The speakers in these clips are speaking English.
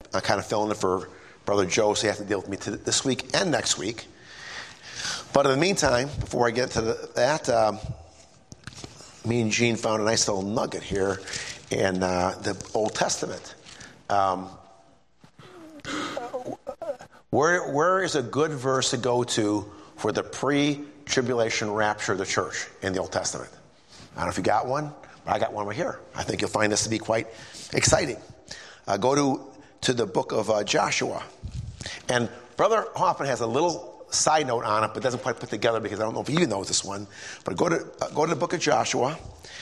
I'm kind of filling it for Brother Joe, so you have to deal with me this week and next week. But in the meantime, before I get to that, me and Gene found a nice little nugget here in the Old Testament. Where is a good verse to go to for the pre-tribulation rapture of the church in the Old Testament? I don't know if you got one, but I got one right here. I think you'll find this to be quite exciting. Go to the book of Joshua. And Brother Hoffman has a little side note on it, but doesn't quite put together because I don't know if he knows this one. But go to the book of Joshua,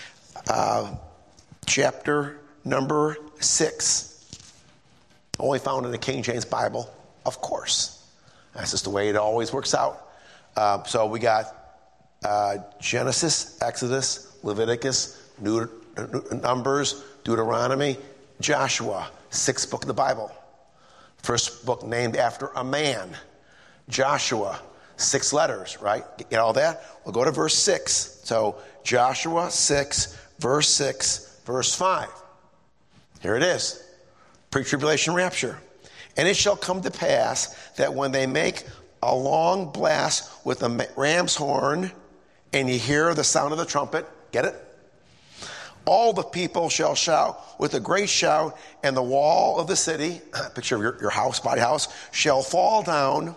chapter number 6. Only found in the King James Bible, of course. That's just the way it always works out. So we got Genesis, Exodus, Leviticus, Numbers, Deuteronomy, Joshua, 6th book of the Bible. First book named after a man. Joshua, 6 letters, right? Get all that? We'll go to verse 6. So Joshua 6, verse 6, verse 5. Here it is. Pre-tribulation rapture. And it shall come to pass that when they make a long blast with a ram's horn, and you hear the sound of the trumpet, get it? All the people shall shout with a great shout, and the wall of the city, picture of your house, body house, shall fall down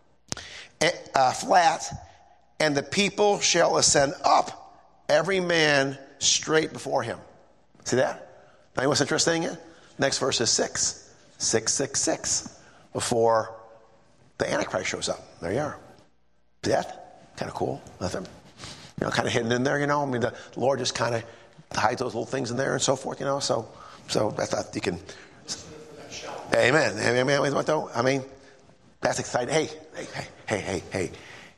flat, and the people shall ascend up, every man straight before him. See that? Now, what's interesting? Next verse is 6. 666. Before the Antichrist shows up. There you are. See that? Kind of cool. Nothing. Kind of hidden in there, I mean, the Lord just kind of hides those little things in there and so forth, So that's not, you can. Amen. Amen. What though? I mean, that's exciting. Hey.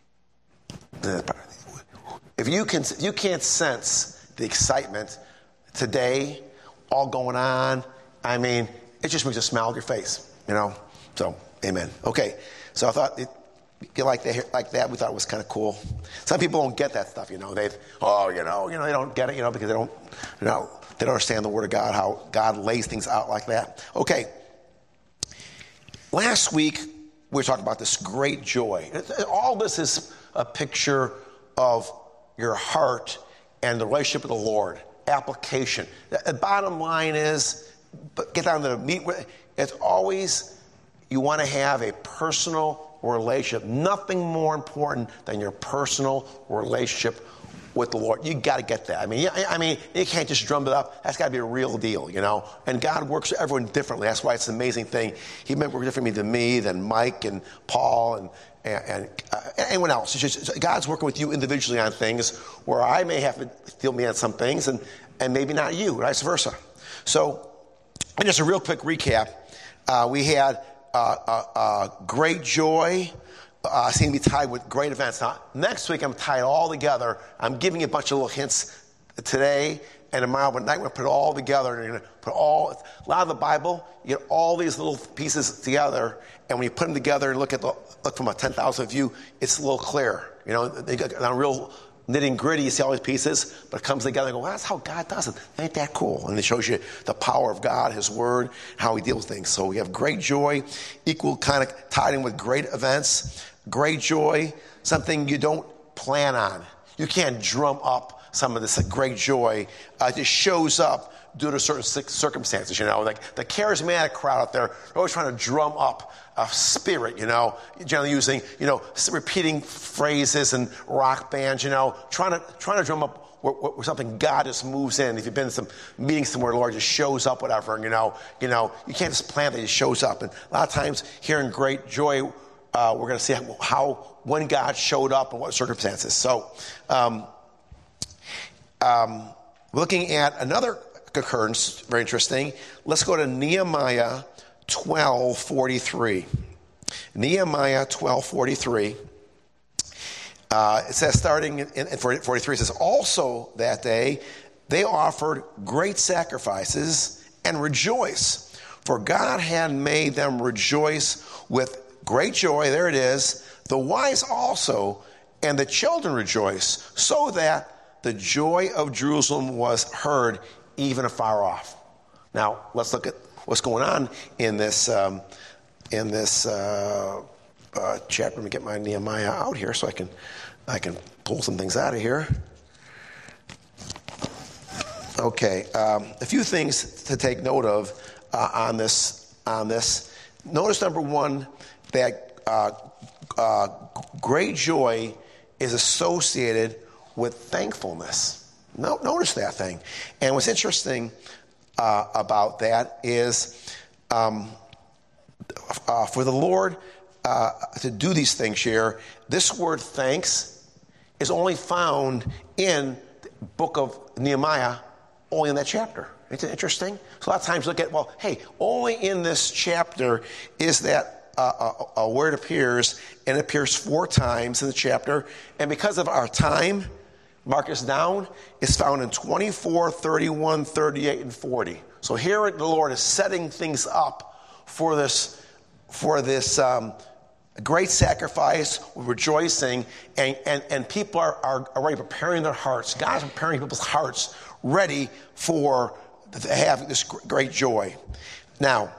If you can't sense the excitement today, all going on, I mean, it just brings a smile to your face, So, amen. Okay. So I thought like that. We thought it was kind of cool. Some people don't get that stuff, they don't get it, because they don't understand the Word of God, how God lays things out like that. Okay. Last week, we were talking about this great joy. All this is a picture of your heart and the relationship with the Lord. Application. The bottom line is, get down to the meat. It's always, you want to have a personal relationship. Nothing more important than your personal relationship with the Lord. You got to get that. I mean, you can't just drum it up. That's got to be a real deal, And God works with everyone differently. That's why it's an amazing thing. He might work differently than me, than Mike and Paul and anyone else. It's just God's working with you individually on things where I may have to feel me on some things and maybe not you, vice versa. So, and just a real quick recap. We had great joy seem to be tied with great events. Now, next week I'm tying it all together. I'm giving you a bunch of little hints today and tomorrow, but tonight we're going to put it all together. You're going to put a lot of the Bible, you get all these little pieces together, and when you put them together and look from a 10,000 view, it's a little clearer. They got a real nitty gritty, you see all these pieces, but it comes together and go, well, that's how God does it. Ain't that cool? And it shows you the power of God, His Word, how He deals with things. So we have great joy, equal kind of tied in with great events. Great joy, something you don't plan on. You can't drum up some of this great joy. It just shows up due to certain circumstances, Like the charismatic crowd out there, they're always trying to drum up a spirit, generally using, repeating phrases and rock bands, trying to drum up where something God just moves in. If you've been to some meetings somewhere, the Lord just shows up, whatever, and you can't just plan that He shows up. And a lot of times here in great joy, we're going to see when God showed up and what circumstances. So, looking at another occurrence, very interesting. Let's go to Nehemiah 12:43. Nehemiah 12:43. It says, starting in 43, it says, also that day they offered great sacrifices and rejoice, for God had made them rejoice with great joy. There it is. The wise also and the children rejoice, so that the joy of Jerusalem was heard even afar off. Now, let's look at what's going on in this chapter. Let me get my Nehemiah out here so I can pull some things out of here. Okay, a few things to take note of on this. Notice, number one, that great joy is associated with thankfulness. Notice that thing. And what's interesting about that is for the Lord to do these things here, this word thanks is only found in the book of Nehemiah, only in that chapter. Isn't it interesting? So a lot of times look at, well, hey, only in this chapter is that a word appears, and it appears 4 times in the chapter. And because of our time, mark this down, it's found in 24, 31, 38, and 40. So here the Lord is setting things up for this great sacrifice, rejoicing, and people are already preparing their hearts. God is preparing people's hearts ready for to have this great joy. Now,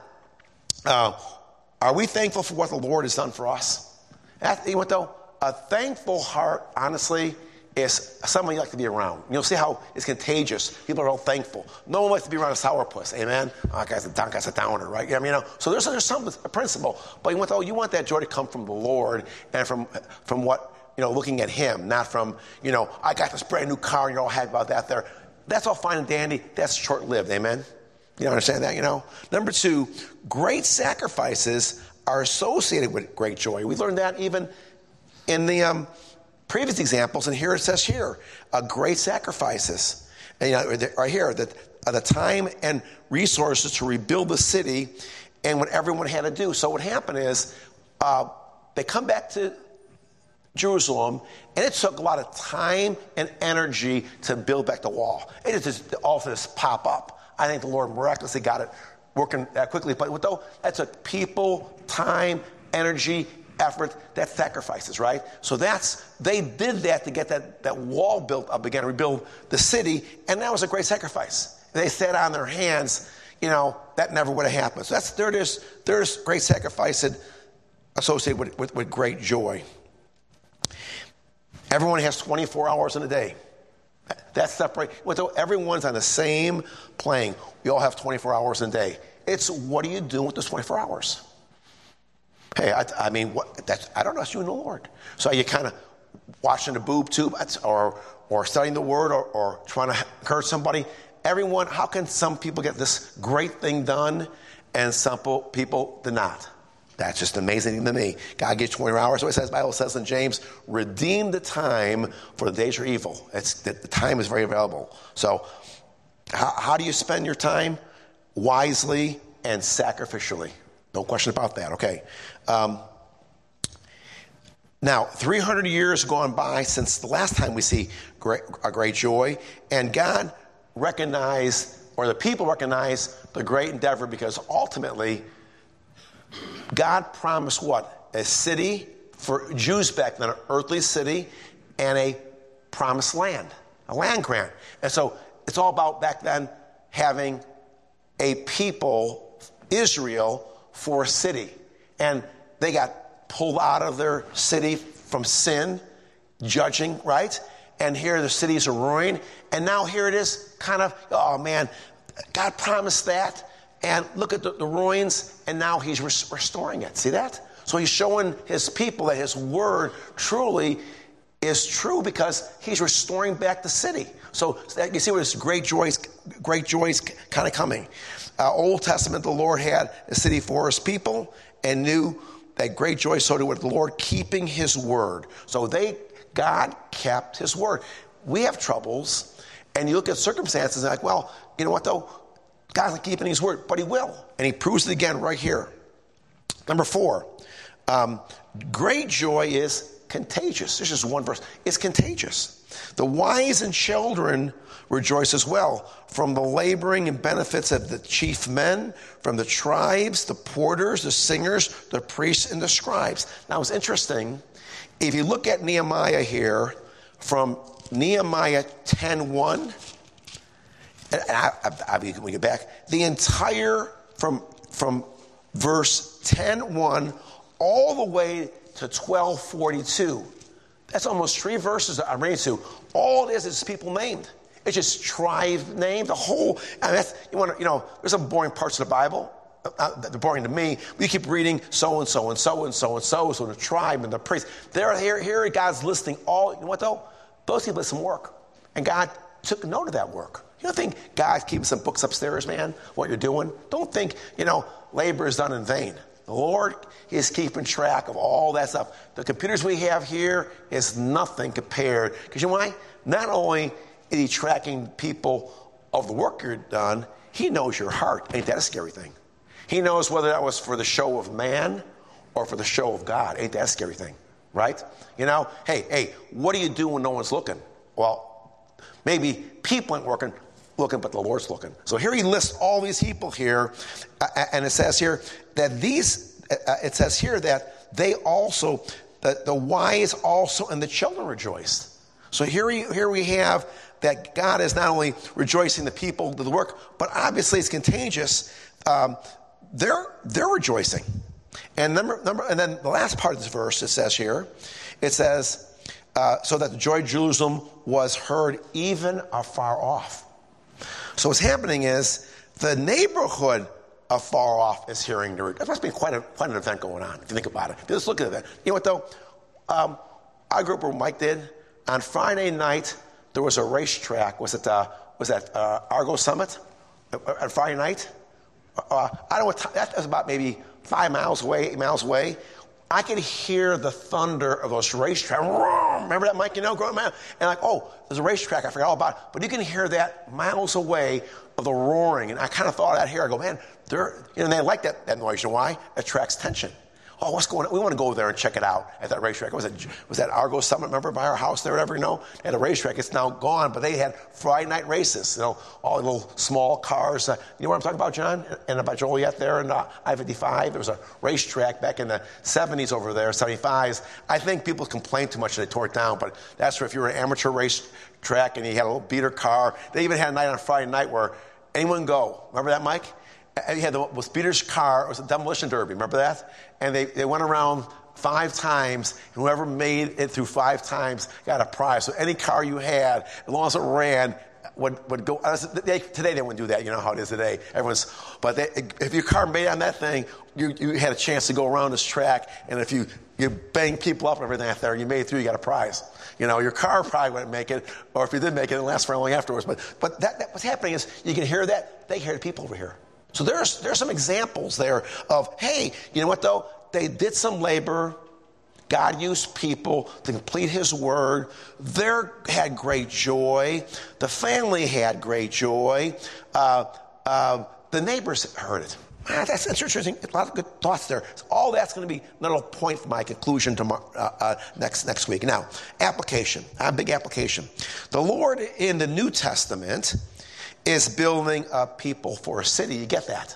are we thankful for what the Lord has done for us? You know what though? A thankful heart, honestly, is someone you like to be around. You'll see how it's contagious. People are all thankful. No one likes to be around a sourpuss. Amen? Oh, that guy's a downer, right? I mean, so there's a principle. But you want that joy to come from the Lord and from what, looking at Him, not from, I got this brand new car and you're all happy about that there. That's all fine and dandy. That's short-lived. Amen? You understand that, Number 2, great sacrifices are associated with great joy. We learned that even in the previous examples, and here it says great sacrifices. And right here, that the time and resources to rebuild the city and what everyone had to do. So what happened is they come back to Jerusalem, and it took a lot of time and energy to build back the wall. It didn't just all of this pop up. I think the Lord miraculously got it working that quickly. But though that took people, time, energy, effort, that's sacrifices, right? So they did that to get that wall built up again, rebuild the city, and that was a great sacrifice. They sat on their hands, that never would have happened. So there's great sacrifice associated with great joy. Everyone has 24 hours in a day. That's separate. Everyone's on the same plane. We all have 24 hours in a day. It's what are you doing with those 24 hours? Hey, I don't know. It's you and the Lord. So are you kind of watching the boob tube or studying the Word or trying to encourage somebody? Everyone, how can some people get this great thing done and some people do not? That's just amazing to me. God gives 24 hours. So the Bible says in James, redeem the time for the days are evil. The time is very available. So how do you spend your time? Wisely and sacrificially. No question about that, okay. Now, 300 years gone by since the last time we see a great joy, and God recognized, or the people recognize the great endeavor, because ultimately, God promised what? A city for Jews back then, an earthly city, and a promised land, a land grant. And so it's all about back then having a people, Israel, for a city. And they got pulled out of their city from sin, judging, right? And here the cities are ruined. And now here it is kind of, oh man, God promised that. And look at the ruins, and now He's restoring it. See that? So He's showing His people that His word truly is true because He's restoring back the city. So you see where this great joy is kind of coming. Old Testament, the Lord had a city for His people and knew that great joy so did with the Lord keeping His word. So God kept His word. We have troubles, and you look at circumstances and like, well, you know what though? God's not keeping His word, but He will. And He proves it again right here. Number 4, great joy is contagious. There's just one verse. It's contagious. The wise and children rejoice as well, from the laboring and benefits of the chief men, from the tribes, the porters, the singers, the priests, and the scribes. Now it's interesting. If you look at Nehemiah here, from Nehemiah 10:1, we get back, the entire from verse 10:1 all the way to 12:42. That's almost 3 verses that I'm reading to. All it is people named. It's just tribe named. The whole, and that's, there's some boring parts of the Bible. They're boring to me. We keep reading so and so and so and so and so, so the tribe and the priest. Here God's listing all. You know what though? Those people did some work, and God took note of that work. You don't think God's keeping some books upstairs, man? What you're doing? Don't think labor is done in vain. The Lord is keeping track of all that stuff. The computers we have here is nothing compared. Because you know why? Not only is He tracking people of the work you've done, He knows your heart. Ain't that a scary thing? He knows whether that was for the show of man or for the show of God. Ain't that a scary thing? Right? Hey, what do you do when no one's looking? Well, maybe people ain't looking, but the Lord's looking. So here He lists all these people here, and it says here that it says here that they also, the wise also and the children rejoiced. So here we have that God is not only rejoicing the people do the work, but obviously it's contagious. They're rejoicing. And and then the last part of this verse, it says here, it says, so that the joy of Jerusalem was heard even afar off. So what's happening is the neighborhood afar off is hearing the. That must be quite an event going on if you think about it. Just look at that. You know what though? I grew up where Mike did. On Friday night there was a racetrack. Was that Argo Summit? On Friday night? I don't know what time. That was about maybe 5 miles away, 8 miles away. I could hear the thunder of those racetracks. Remember that, Mike? Growing up, and there's a racetrack. I forgot all about it. But you can hear that miles away of the roaring. And I kind of thought out here. I go, man, they like that noise. You know why? It attracts attention. Oh, what's going on? We want to go there and check it out at that racetrack. Was that Argo Summit? Remember by our house there, whatever, They had a racetrack. It's now gone, but they had Friday night races, all the little small cars. You know what I'm talking about, John? And about Joliet there and I-55. There was a racetrack back in the 70s over there, 75s. I think people complained too much and they tore it down, but that's where if you were an amateur racetrack and you had a little beater car, they even had a night on Friday night where anyone go. Remember that, Mike? And you had the speeder's car. It was a demolition derby. Remember that? And they went around 5 times. And whoever made it through 5 times got a prize. So any car you had, as long as it ran, would go. Today they wouldn't do that. You know how it is today. If your car made it on that thing, you had a chance to go around this track. And if you bang people up and everything out there, you made it through, you got a prize. Your car probably wouldn't make it, or if you did make it, it lasts for long afterwards. But that what's happening is you can hear that. They hear the people over here. So there's some examples there of, hey, you know what though? They did some labor. God used people to complete His word. They had great joy. The family had great joy. The neighbors heard it. That's interesting. A lot of good thoughts there. So all that's going to be another point for my conclusion tomorrow, next week. Now, application. A big application. The Lord in the New Testament is building a people for a city. You get that?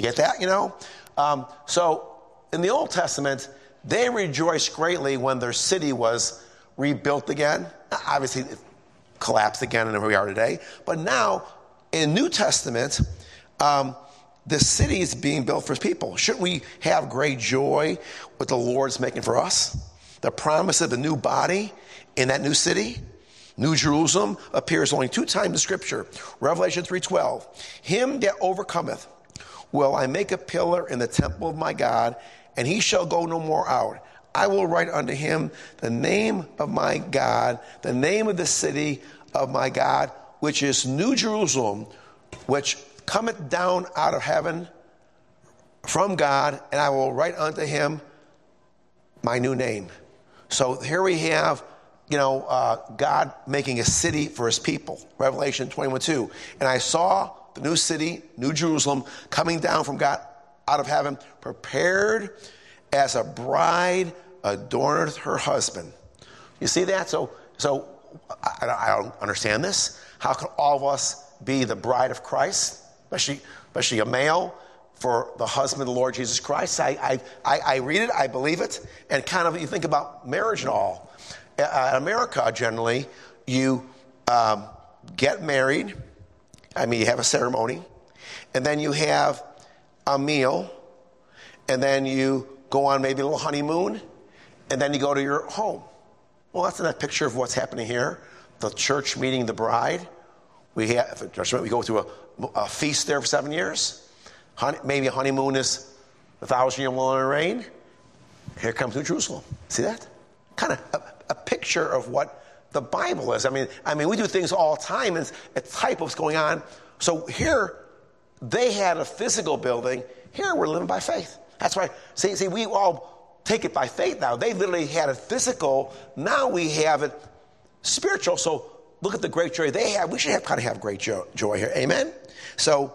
So in the Old Testament, they rejoiced greatly when their city was rebuilt again. Obviously, it collapsed again, and here we are today. But now, in New Testament, the city is being built for His people. Shouldn't we have great joy what the Lord's making for us? The promise of a new body in that new city. New Jerusalem appears only 2 times in Scripture. Revelation 3:12. Him that overcometh will I make a pillar in the temple of my God, and he shall go no more out. I will write unto him the name of my God, the name of the city of my God, which is New Jerusalem, which cometh down out of heaven from God, and I will write unto him my new name. So here we have God making a city for His people. Revelation 21:2. And I saw the new city, New Jerusalem, coming down from God out of heaven, prepared as a bride adorneth her husband. You see that? So I don't understand this. How can all of us be the bride of Christ, especially a male, for the husband of the Lord Jesus Christ? I read it, I believe it, and kind of you think about marriage and all. In America, generally, you get married. You have a ceremony. And then you have a meal, and then you go on maybe a little honeymoon, and then you go to your home. Well, that's not a picture of what's happening here. The church meeting the bride. We go through a feast there for 7 years. Maybe a honeymoon is 1,000-year millennial reign. Here comes New Jerusalem. See that? Kind of a picture of what the Bible is. I mean, we do things all the time, and it's a type of what's going on. So here, they had a physical building. Here, we're living by faith. That's why, see, we all take it by faith now. They literally had it physical. Now we have it spiritual. So look at the great joy they have. We should kind of have great joy here. Amen? So,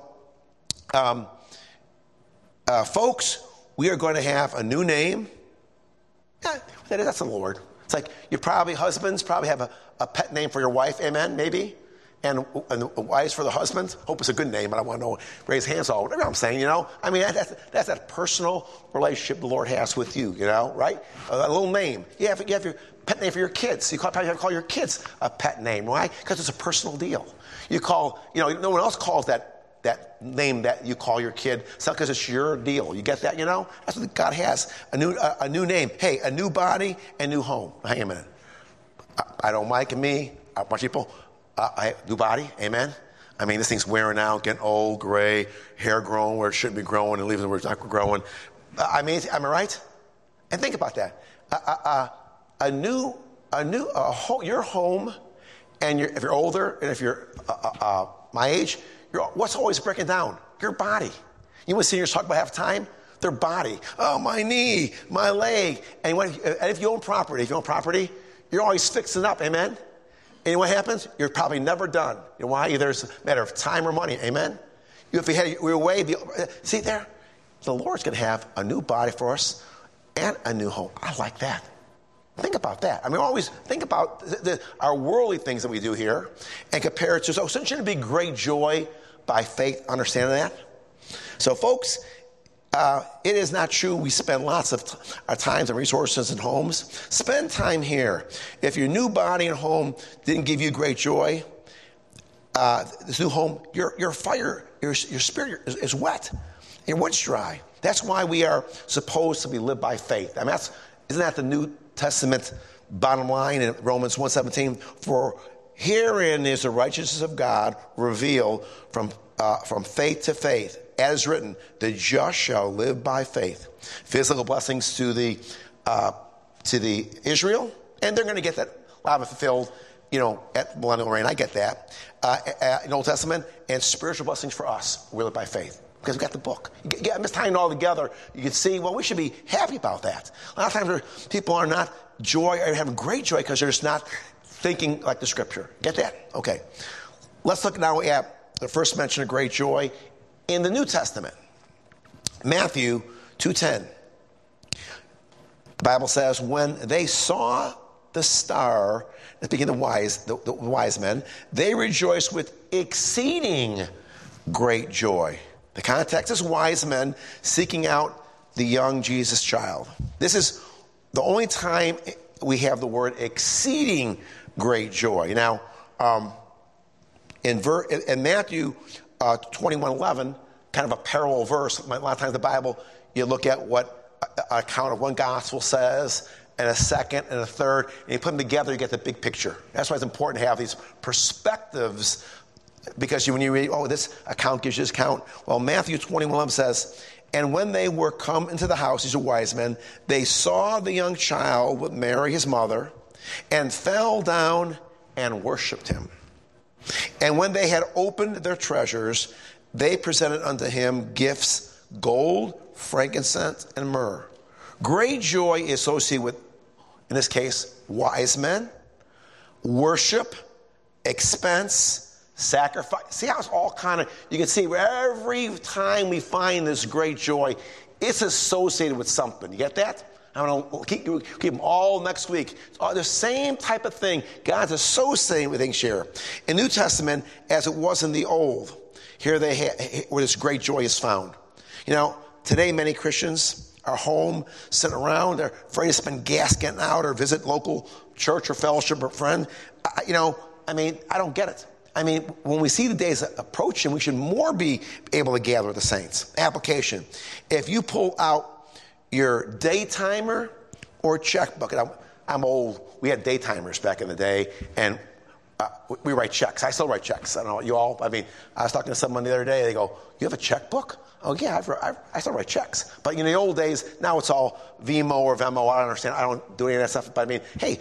folks, we are going to have a new name. Yeah, that's the Lord. It's like husbands probably have a pet name for your wife. Amen? Maybe. And wives for the husbands. Hope it's a good name. I don't want to know. Raise hands all. Whatever I'm saying, I mean, that's that personal relationship the Lord has with you, right? A little name. You have your pet name for your kids. You probably have to call your kids a pet name. Why? Because it's a personal deal. You call, no one else calls that name that you call your kid. It's not because it's your deal. You get that, That's what God has. A new name. Hey, a new body and new home. Hang a minute. I don't Mike and me. A bunch of people. New body. Amen. I mean, this thing's wearing out, getting old, gray, hair growing where it shouldn't be growing, and leaves where it's not growing. Am I right? And think about that. Your home, and if you're older, and if you're my age, what's always breaking down? Your body. You know what seniors talk about half the time? Their body. Oh, my knee, my leg. And if you own property, you're always fixing up. Amen. And what happens? You're probably never done. You know why? Either it's a matter of time or money. Amen? If you had your way, see there? The Lord's going to have a new body for us and a new home. I like that. Think about that. I mean, always think about our worldly things that we do here and compare it to, so shouldn't it be great joy by faith, understanding that? So, folks, it is not true we spend lots of our times and resources in homes. Spend time here. If your new body and home didn't give you great joy, this new home, your fire, your spirit is wet. Your wood's dry. That's why we are supposed to be lived by faith. I mean, isn't that the New Testament bottom line in Romans 1:17? For herein is the righteousness of God revealed from faith to faith. As written, the just shall live by faith. Physical blessings to the Israel, and they're going to get that a lot of it fulfilled, at millennial reign. I get that in Old Testament, and spiritual blessings for us. We live by faith because we got the book. I'm just tying it all together. You can see, well, we should be happy about that. A lot of times, people are not having great joy because they're just not thinking like the Scripture. Get that? Okay. Let's look now at the first mention of great joy in the New Testament, Matthew 2:10. The Bible says, when they saw the star, speaking of the wise men, they rejoiced with exceeding great joy. The context is wise men seeking out the young Jesus child. This is the only time we have the word exceeding great joy. Now, in Matthew 21:11, kind of a parallel verse. A lot of times in the Bible, you look at what an account of one gospel says, and a second, and a third, and you put them together, you get the big picture. That's why it's important to have these perspectives, because when you read, this account gives you this account. Well, Matthew 21:11 says, and when they were come into the house, these are wise men, they saw the young child with Mary, his mother, and fell down and worshipped him. And when they had opened their treasures, they presented unto him gifts, gold, frankincense, and myrrh. Great joy is associated with, in this case, wise men, worship, expense, sacrifice. See how it's all kind of, you can see where every time we find this great joy, it's associated with something. You get that? I'm going to keep them all next week. The same type of thing. God's associating with things here. In the New Testament, as it was in the Old, here where this great joy is found. Today many Christians are home, sitting around. They're afraid to spend gas getting out or visit local church or fellowship or friend. I don't get it. I mean, when we see the days approaching, we should more be able to gather with the saints. Application. If you pull out your day timer or checkbook, and I'm old. We had day timers back in the day, and we write checks. I still write checks. I don't know, you all, I mean, I was talking to someone the other day. They go, you have a checkbook? Oh, yeah, I still write checks. But in the old days, now it's all Vimo or Venmo. I don't understand. I don't do any of that stuff. But I mean, hey,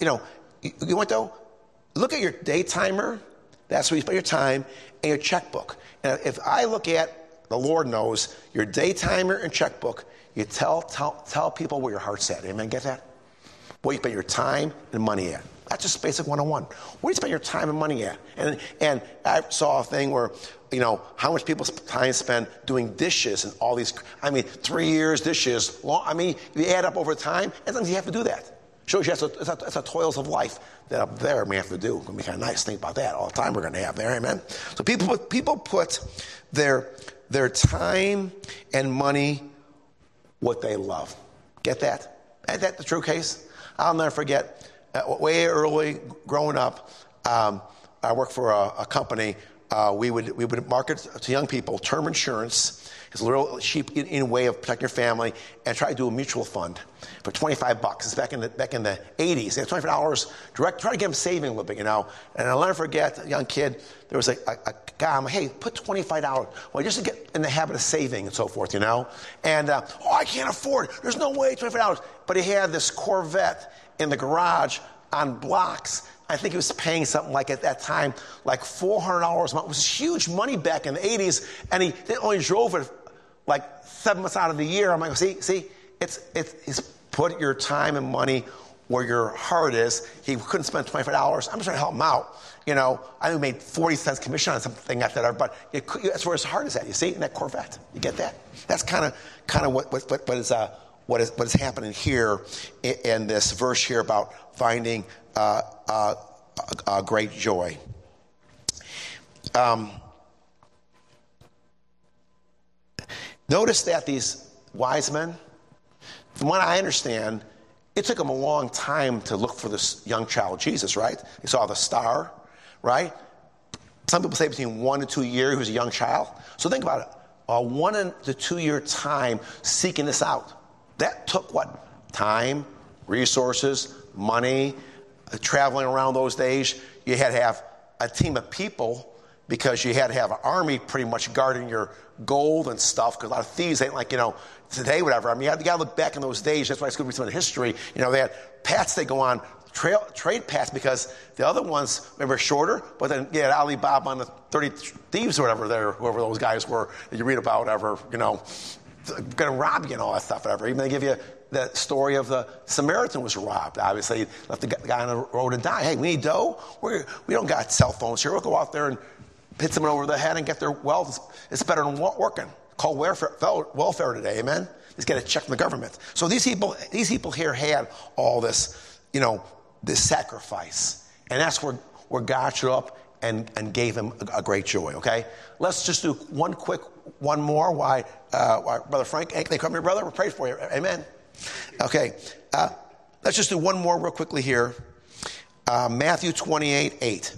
you want to look at your day timer. That's where you spend your time, and your checkbook. And if I look at, the Lord knows, your day timer and checkbook, you tell people where your heart's at. Amen? Get that? Where you spend your time and money at. That's just basic 101. Where do you spend your time and money at? And I saw a thing where, how much people's time spend doing dishes and all these, 3 years, dishes, you add up over time, and sometimes you have to do that. Shows you that's a toils of life that up there we have to do. It's going to be kind of nice. Think about that all the time we're going to have there. Amen? So people put their time and money what they love. Get that? Is that the true case? I'll never forget, way early growing up, I worked for a company. We would market to young people term insurance. It's a little cheap in a way of protecting your family, and try to do a mutual fund for $25. It's back in the 80s. They had $25 direct. Try to get them saving a little bit, And I'll never forget, a young kid. There was a guy. I'm like, hey, put $25. Well, just to get in the habit of saving and so forth, And I can't afford it. There's no way, $25. But he had this Corvette in the garage on blocks. I think he was paying something like at that time, like $400 a month. It was huge money back in the 80s, and he only drove it like 7 months out of the year. I'm like, see, it's put your time and money where your heart is. He couldn't spend $25. I'm just trying to help him out. I made 40 cents commission on something like that, but that's where his heart is at. You see, in that Corvette. You get that? That's kind of what is happening here in this verse here about finding great joy. Notice that these wise men, from what I understand, it took them a long time to look for this young child, Jesus, right? They saw the star, right? Some people say between 1 to 2 years he was a young child. So think about it. A 1 to 2 year time seeking this out. That took what? Time, resources, money, traveling around those days. You had to have a team of people because you had to have an army pretty much guarding your gold and stuff, because a lot of thieves ain't like, today, whatever. You got to look back in those days. That's why it's going to be some of the history. They had paths they go on, trade paths, because the other ones, remember, shorter, but then you had Alibaba and the 30 thieves or whatever, whoever those guys were that you read about, whatever, going to rob you and all that stuff, whatever. Even they give you the story of the Samaritan was robbed. Obviously, left the guy on the road to die. Hey, we need dough. We don't got cell phones here. We'll go out there and hit someone over the head and get their wealth. It's better than working. Called welfare today, amen? Just get a check from the government. So these people here had all this, this sacrifice. And that's where God showed up and gave them a great joy, okay? Let's just do one more. Why Brother Frank, they come here, brother, we'll pray for you, amen? Okay, let's just do one more real quickly here. Matthew 28:8.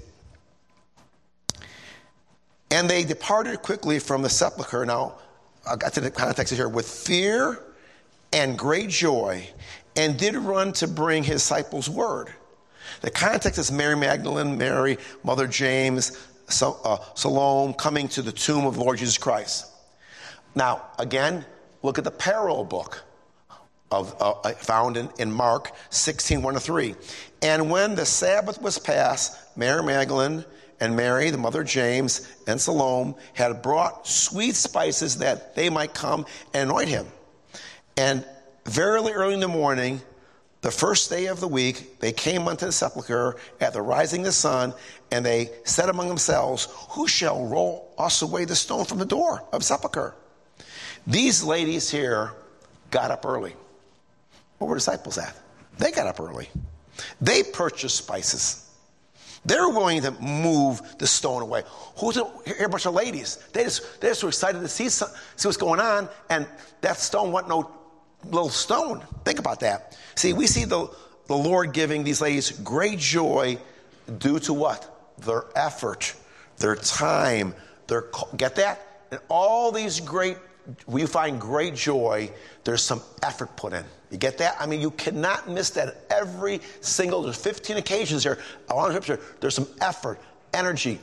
And they departed quickly from the sepulchre. Now, I got to the context here. With fear and great joy, and did run to bring his disciples word. The context is Mary Magdalene, Mary, Mother James, Salome, coming to the tomb of the Lord Jesus Christ. Now, again, look at the parallel book found in Mark 16:1-3. And when the Sabbath was past, Mary Magdalene and Mary, the mother of James, and Salome had brought sweet spices that they might come and anoint him. And verily early in the morning, the first day of the week, they came unto the sepulchre at the rising of the sun, and they said among themselves, who shall roll us away the stone from the door of the sepulchre? These ladies here got up early. Where were disciples at? They got up early. They purchased spices. They're willing to move the stone away. Here a bunch of ladies. They just were excited to see what's going on, and that stone wasn't no little stone. Think about that. See, we see the Lord giving these ladies great joy due to what? Their effort their time, get that? And all these we find great joy, there's some effort put in. You get that? I mean, you cannot miss that. There's 15 occasions here, along the scripture, there's some effort, energy,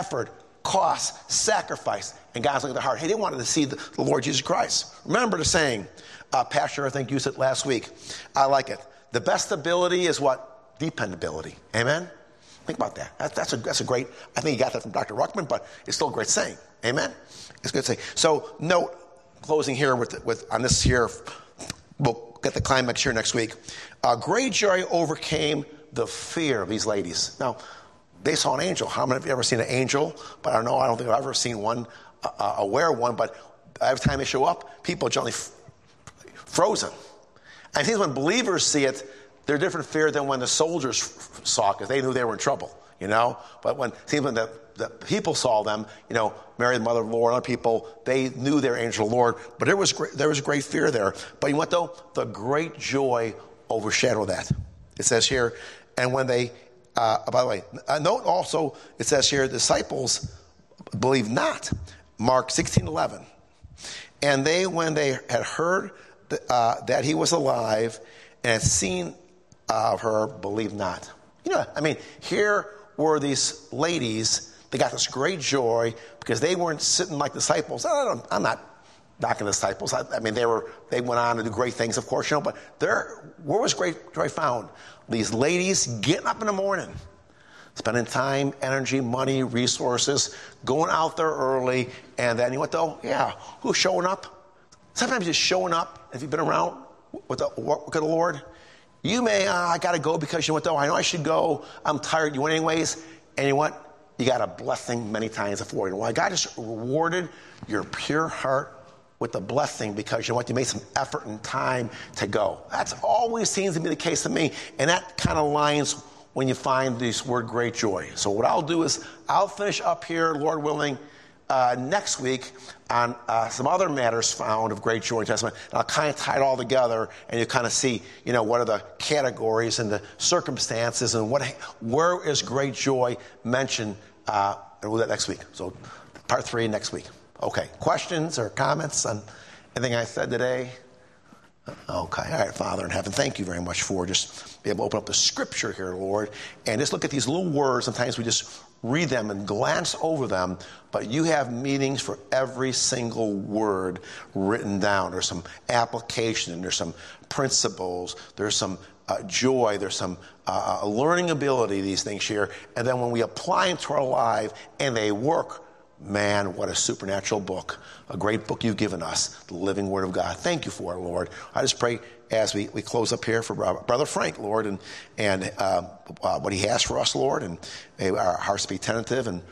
cost, sacrifice, and God's looking at the heart. Hey, they wanted to see the Lord Jesus Christ. Remember the saying, Pastor, I think, used it last week. I like it. The best ability is what? Dependability. Amen? Think about that. That's a great, I think you got that from Dr. Ruckman, but it's still a great saying. Amen? It's a good saying. So note, closing here on this here, we'll get the climax here next week. Great joy overcame the fear of these ladies. Now, they saw an angel. How many of you ever seen an angel? But I don't think I've ever seen one, aware one, but every time they show up, people are generally frozen. I think when believers see it, they're different fear than when the soldiers saw it, because they knew they were in trouble, But when the people saw them, Mary, the mother of the Lord, other people, they knew they were angel of the Lord. But there was great fear there. But you know what, though? The great joy overshadowed that. It says here, and when they, by the way, note also, it says here, disciples believed not. Mark 16:11. And they, when they had heard that he was alive and had seen of her, believed not. Here were these ladies. They got this great joy because they weren't sitting like disciples. I'm not knocking the disciples. They went on to do great things, of course, but where was great joy found? These ladies getting up in the morning, spending time, energy, money, resources, going out there early, and then, you know what, though? Yeah, who's showing up? Sometimes just showing up, if you've been around with the work of the Lord, you may, I got to go because, you know what, though? I know I should go. I'm tired. You went anyways. And you know what? You got a blessing many times before. You know why? God just rewarded your pure heart with a blessing because, you know what? You made some effort and time to go. That's always seems to be the case to me. And that kind of lines when you find this word great joy. So what I'll do is I'll finish up here, Lord willing, next week on some other matters found of great joy in the Testament. And I'll kind of tie it all together, and you kind of see, what are the categories and the circumstances and where is great joy mentioned, and we'll do that next week. So part 3 next week. Okay, questions or comments on anything I said today? Okay, all right, Father in heaven, thank you very much for just being able to open up the scripture here, Lord, and just look at these little words. Sometimes we just read them and glance over them, but you have meanings for every single word written down. There's some application, there's some principles, there's some joy, there's some learning ability, these things here, and then when we apply them to our life and they work, man, what a supernatural book, a great book you've given us, the living Word of God. Thank you for it, Lord. I just pray as we close up here for Brother Frank, Lord, and what he has for us, Lord, and may our hearts be tentative and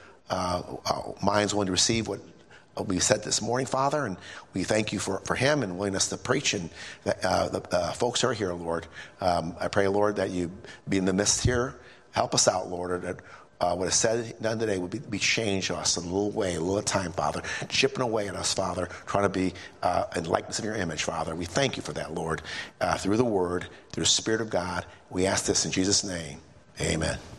minds willing to receive what we said this morning, Father, and we thank you for him and willingness to preach, and the folks who are here, Lord. I pray, Lord, that you be in the midst here. Help us out, Lord, that what is said done today would be changed in us in a little way, a little time, Father, chipping away at us, Father, trying to be in likeness of your image, Father. We thank you for that, Lord, through the Word, through the Spirit of God. We ask this in Jesus' name. Amen.